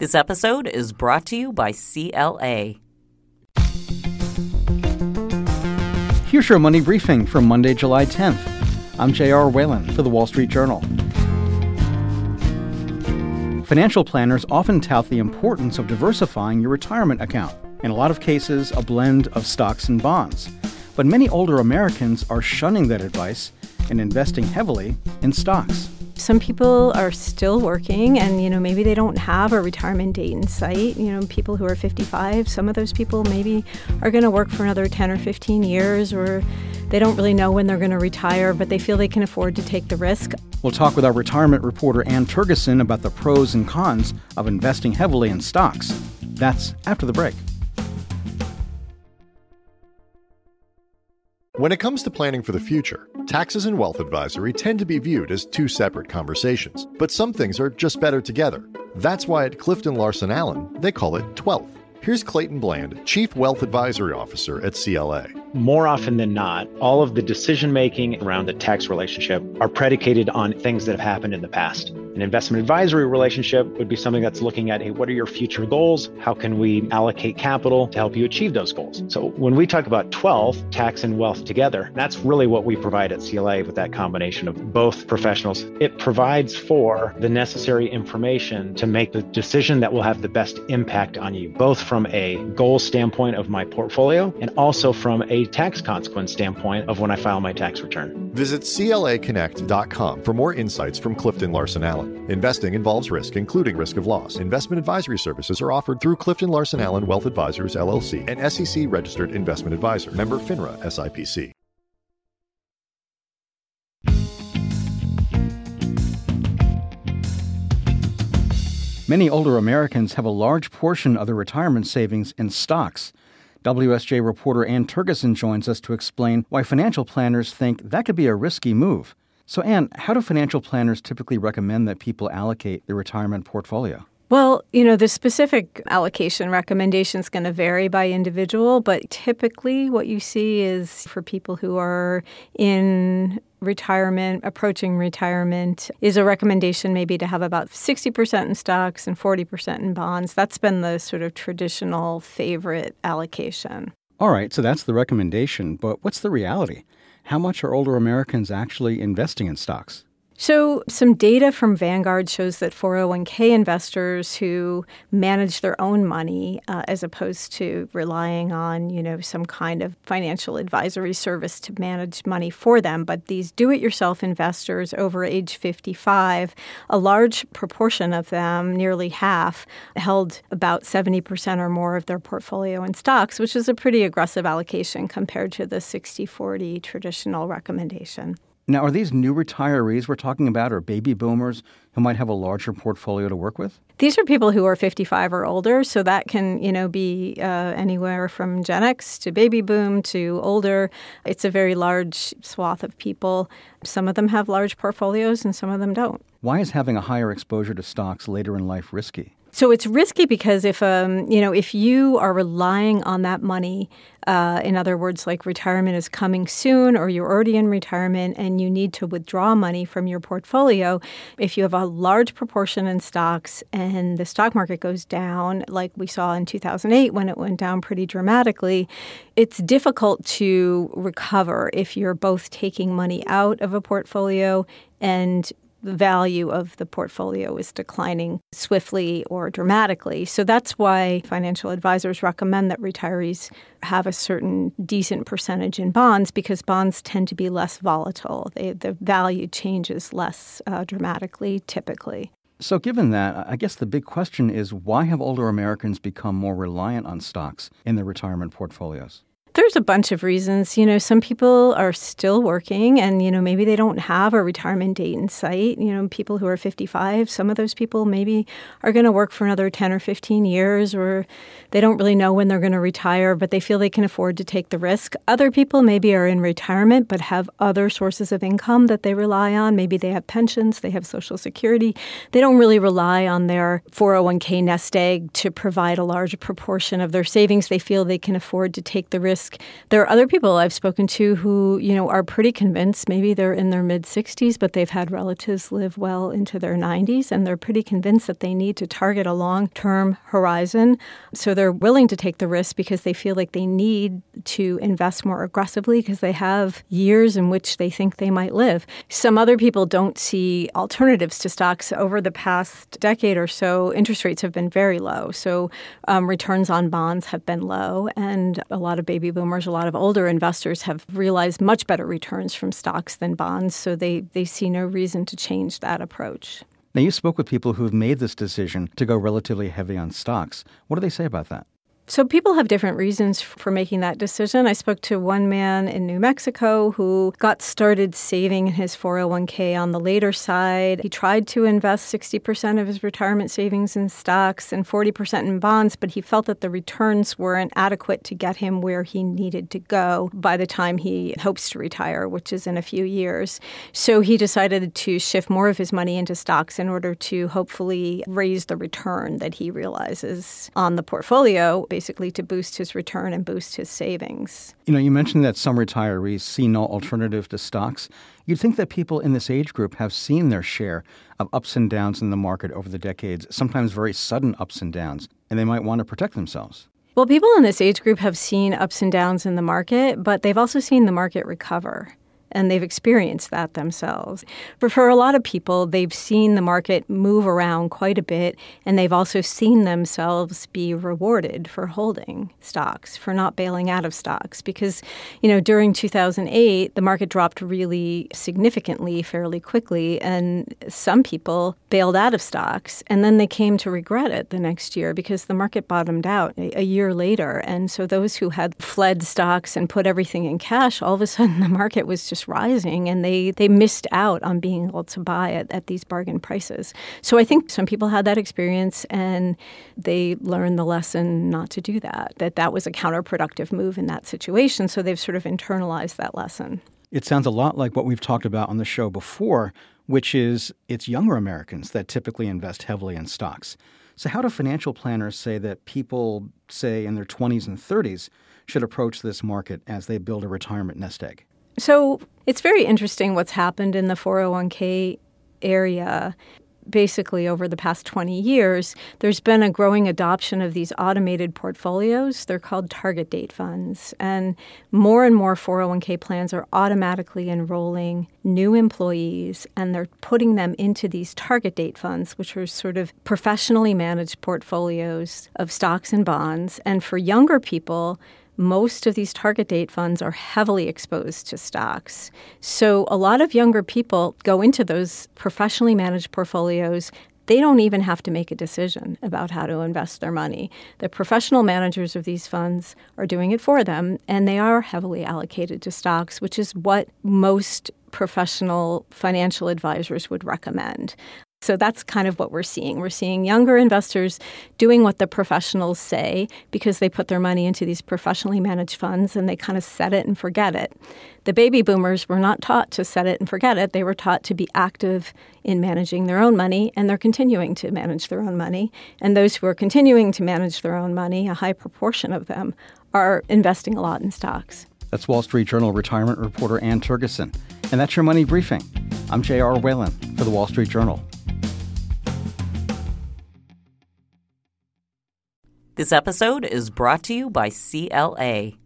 This episode is brought to you by CLA. Here's your money briefing for Monday, July 10th. I'm J.R. Whalen for The Wall Street Journal. Financial planners often tout the importance of diversifying your retirement account. In a lot of cases, a blend of stocks and bonds. But many older Americans are shunning that advice and investing heavily in stocks. Some people are still working and, maybe they don't have a retirement date in sight. People who are 55, some of those people maybe are going to work for another 10 or 15 years, or they don't really know when they're going to retire, but they feel they can afford to take the risk. We'll talk with our retirement reporter Ann Tergeson about the pros and cons of investing heavily in stocks. That's after the break. When it comes to planning for the future, taxes and wealth advisory tend to be viewed as two separate conversations, but some things are just better together. That's why at Clifton Larson Allen, they call it 12th. Here's Clayton Bland, Chief Wealth Advisory Officer at CLA. More often than not, all of the decision-making around the tax relationship are predicated on things that have happened in the past. An investment advisory relationship would be something that's looking at, hey, what are your future goals? How can we allocate capital to help you achieve those goals? So when we talk about 12, tax and wealth together, that's really what we provide at CLA with that combination of both professionals. It provides for the necessary information to make the decision that will have the best impact on you, both from a goal standpoint of my portfolio and also from a tax consequence standpoint of when I file my tax return. Visit CLAconnect.com for more insights from Clifton Larson Allen. Investing involves risk, including risk of loss. Investment advisory services are offered through Clifton Larson Allen Wealth Advisors, LLC, an SEC-registered investment advisor. Member FINRA, SIPC. Many older Americans have a large portion of their retirement savings in stocks. WSJ reporter Ann Tergeson joins us to explain why financial planners think that could be a risky move. So, Ann, how do financial planners typically recommend that people allocate their retirement portfolio? Well, the specific allocation recommendation is going to vary by individual, but typically what you see is for people who are in retirement, approaching retirement, is a recommendation maybe to have about 60% in stocks and 40% in bonds. That's been the sort of traditional favorite allocation. All right, so that's the recommendation, but what's the reality? How much are older Americans actually investing in stocks? So some data from Vanguard shows that 401k investors who manage their own money as opposed to relying on, some kind of financial advisory service to manage money for them, but these do-it-yourself investors over age 55, a large proportion of them, nearly half, held about 70% or more of their portfolio in stocks, which is a pretty aggressive allocation compared to the 60-40 traditional recommendation. Now, are these new retirees we're talking about, or baby boomers who might have a larger portfolio to work with? These are people who are 55 or older, so that can, be anywhere from Gen X to baby boom to older. It's a very large swath of people. Some of them have large portfolios and some of them don't. Why is having a higher exposure to stocks later in life risky? So it's risky because if you are relying on that money, in other words, like retirement is coming soon or you're already in retirement and you need to withdraw money from your portfolio, if you have a large proportion in stocks and the stock market goes down, like we saw in 2008 when it went down pretty dramatically, it's difficult to recover if you're both taking money out of a portfolio and the value of the portfolio is declining swiftly or dramatically. So that's why financial advisors recommend that retirees have a certain decent percentage in bonds because bonds tend to be less volatile. The value changes less dramatically, typically. So given that, I guess the big question is why have older Americans become more reliant on stocks in their retirement portfolios? There's a bunch of reasons. Some people are still working and, maybe they don't have a retirement date in sight. People who are 55, some of those people maybe are going to work for another 10 or 15 years, or they don't really know when they're going to retire, but they feel they can afford to take the risk. Other people maybe are in retirement but have other sources of income that they rely on. Maybe they have pensions, they have Social Security. They don't really rely on their 401k nest egg to provide a large proportion of their savings. They feel they can afford to take the risk risk. There are other people I've spoken to who, are pretty convinced. Maybe they're in their mid-60s, but they've had relatives live well into their 90s, and they're pretty convinced that they need to target a long-term horizon. So they're willing to take the risk because they feel like they need to invest more aggressively because they have years in which they think they might live. Some other people don't see alternatives to stocks. Over the past decade or so, interest rates have been very low. So returns on bonds have been low, and a lot of baby boomers, a lot of older investors have realized much better returns from stocks than bonds. So they see no reason to change that approach. Now, you spoke with people who've made this decision to go relatively heavy on stocks. What do they say about that? So people have different reasons for making that decision. I spoke to one man in New Mexico who got started saving in his 401k on the later side. He tried to invest 60% of his retirement savings in stocks and 40% in bonds, but he felt that the returns weren't adequate to get him where he needed to go by the time he hopes to retire, which is in a few years. So he decided to shift more of his money into stocks in order to hopefully raise the return that he realizes on the portfolio, basically to boost his return and boost his savings. You mentioned that some retirees see no alternative to stocks. You'd think that people in this age group have seen their share of ups and downs in the market over the decades, sometimes very sudden ups and downs, and they might want to protect themselves. Well, people in this age group have seen ups and downs in the market, but they've also seen the market recover. And they've experienced that themselves. But for a lot of people, they've seen the market move around quite a bit, and they've also seen themselves be rewarded for holding stocks, for not bailing out of stocks. Because, during 2008, the market dropped really significantly, fairly quickly, and some people bailed out of stocks, and then they came to regret it the next year because the market bottomed out a year later. And so those who had fled stocks and put everything in cash, all of a sudden the market was just rising, and they missed out on being able to buy it at these bargain prices. So I think some people had that experience, and they learned the lesson not to do that was a counterproductive move in that situation. So they've sort of internalized that lesson. It sounds a lot like what we've talked about on the show before, which is it's younger Americans that typically invest heavily in stocks. So how do financial planners say that people, say, in their 20s and 30s should approach this market as they build a retirement nest egg? So it's very interesting what's happened in the 401k area. Basically, over the past 20 years, there's been a growing adoption of these automated portfolios. They're called target date funds. And more 401k plans are automatically enrolling new employees, and they're putting them into these target date funds, which are sort of professionally managed portfolios of stocks and bonds. And for younger people, most of these target date funds are heavily exposed to stocks. So a lot of younger people go into those professionally managed portfolios. They don't even have to make a decision about how to invest their money. The professional managers of these funds are doing it for them, and they are heavily allocated to stocks, which is what most professional financial advisors would recommend. So that's kind of what we're seeing. We're seeing younger investors doing what the professionals say because they put their money into these professionally managed funds and they kind of set it and forget it. The baby boomers were not taught to set it and forget it. They were taught to be active in managing their own money, and they're continuing to manage their own money. And those who are continuing to manage their own money, a high proportion of them, are investing a lot in stocks. That's Wall Street Journal retirement reporter Ann Tergeson. And that's your Money Briefing. I'm J.R. Whalen for the Wall Street Journal. This episode is brought to you by CLA.